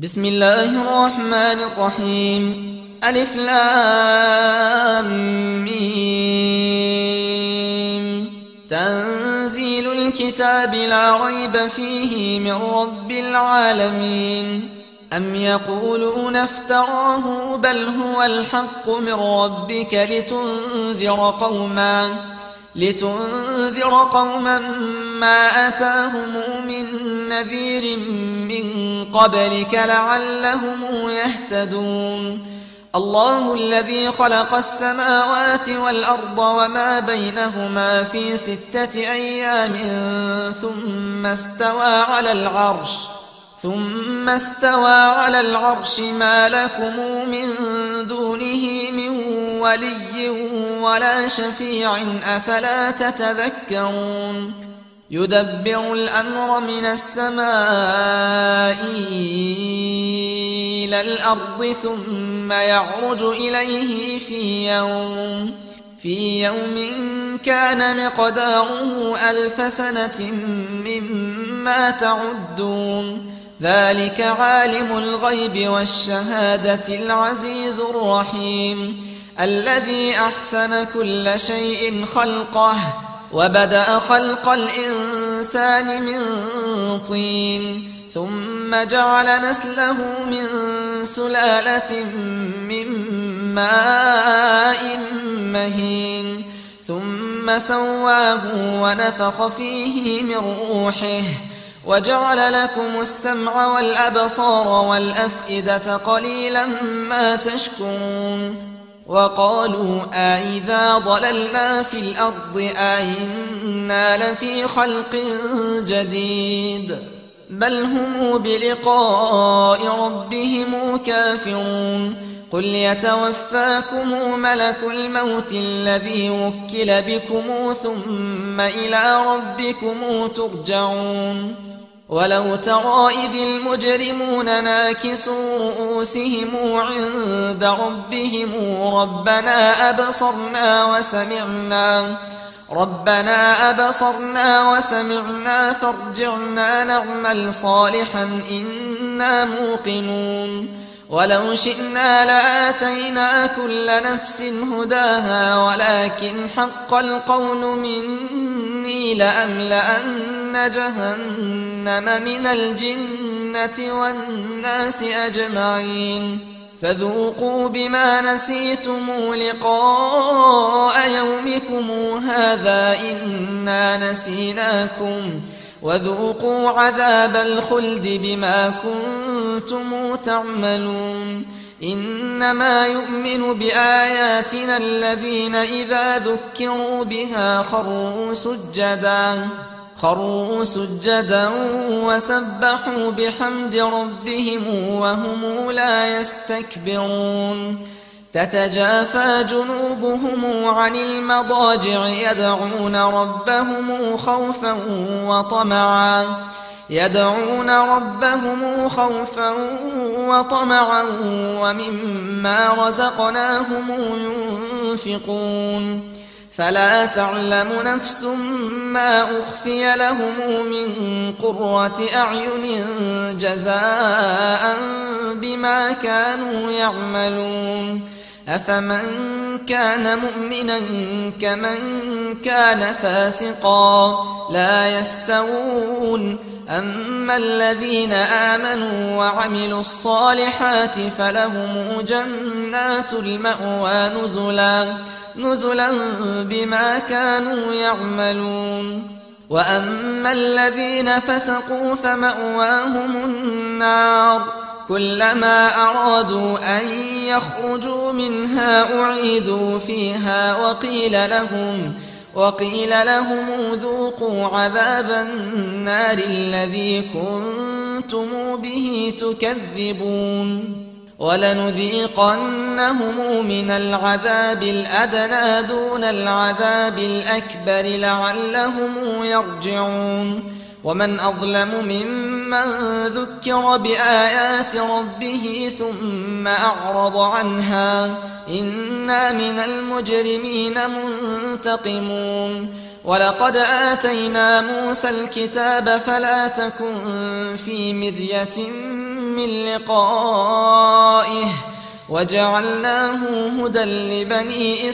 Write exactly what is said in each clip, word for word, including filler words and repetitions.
بسم الله الرحمن الرحيم. ألف لام ميم. تنزيل الكتاب لا ريب فيه من رب العالمين. أم يقولون افتراه بل هو الحق من ربك لتنذر قوما لتنذر قوما ما أتاهم من نذير من قبلك لعلهم يهتدون. الله الذي خلق السماوات والأرض وما بينهما في ستة أيام ثم استوى على العرش ثم استوى على العرش ما لكم من دونه من ولي ولا شفيع أفلا تتذكرون. يدبر الأمر من السماء إلى الأرض ثم يعرج إليه في يوم في يوم كان مقداره ألف سنة مما تعدون. ذلك عالم الغيب والشهادة العزيز الرحيم الذي أحسن كل شيء خلقه وبدأ خلق الإنسان من طين ثم جعل نسله من سلالة من ماء مهين ثم سواه ونفخ فيه من روحه وجعل لكم السمع والأبصار والأفئدة قليلا ما تشكرون. وقالوا أإذا ضللنا في الأرض أإنا لفي خلق جديد بل هم بلقاء ربهم كافرون. قل يتوفاكم ملك الموت الذي وكل بكم ثم إلى ربكم ترجعون. ولو ترى إذ المجرمون ناكسوا رؤوسهم عند ربهم ربنا أبصرنا وسمعنا ربنا أبصرنا وسمعنا فارجعنا نعمل صالحا إنا موقنون. ولو شئنا لآتينا كل نفس هداها ولكن حق القول مني لأملأن جهنم من الجنة والناس أجمعين. فذوقوا بما نسيتم لقاء يومكم هذا إنا نسيناكم وذوقوا عذاب الخلد بما كنتم تعملون. إنما يؤمن بآياتنا الذين إذا ذكروا بها خروا سجدا خروا سجدا وسبحوا بحمد ربهم وهم لا يستكبرون. تتجافى جنوبهم عن المضاجع يدعون ربهم خوفا وطمعا يدعون ربهم خوفا وطمعا ومما رزقناهم ينفقون. فلا تعلم نفس ما أخفي لهم من قرة أعين جزاء بما كانوا يعملون. أفمن كان مؤمنا كمن كان فاسقا لا يستوون. أما الذين آمنوا وعملوا الصالحات فلهم جنات المأوى نزلا نزلا بما كانوا يعملون. وأما الذين فسقوا فمأواهم النار كلما أرادوا أن يخرجوا منها أعيدوا فيها وقيل لهم وقيل لهم ذوقوا عذاب النار الذي كنتم به تكذبون. ولنذيقنهم من العذاب الأدنى دون العذاب الأكبر لعلهم يرجعون. ومن أظلم ممن ذكر بآيات ربه ثم أعرض عنها إنا من المجرمين منتقمون. ولقد آتينا موسى الكتاب فلا تكن في مرية من لقائه وجعلناه هدى لبني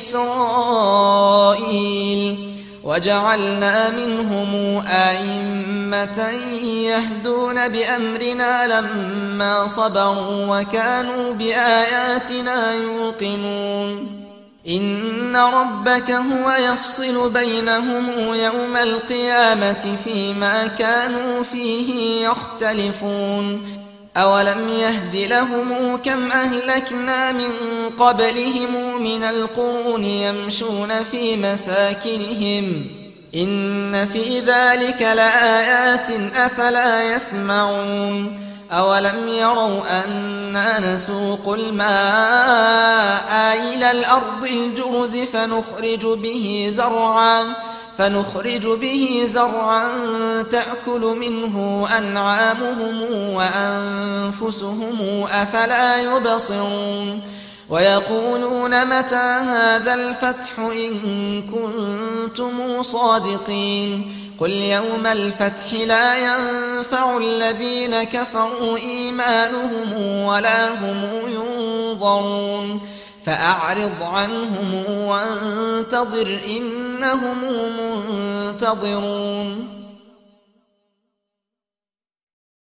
إسرائيل وجعلنا منهم أئمة يهدون بأمرنا لما صبروا وكانوا بآياتنا يوقنون إن ربك هو يفصل بينهم يوم القيامة فيما كانوا فيه يختلفون أولم يهد لهم كم أهلكنا من قبلهم من القرون يمشون في مساكنهم إن في ذلك لآيات أفلا يسمعون أولم يروا أنا نسوق الماء إلى الأرض الجرز فنخرج به زرعا فنخرج به زرعا تأكل منه أنعامهم وأنفسهم أفلا يبصرون ويقولون متى هذا الفتح إن كنتم صادقين قل يوم الفتح لا ينفع الذين كفروا إيمانهم ولا هم ينظرون فأعرض عنهم وانتظر إنهم منتظرون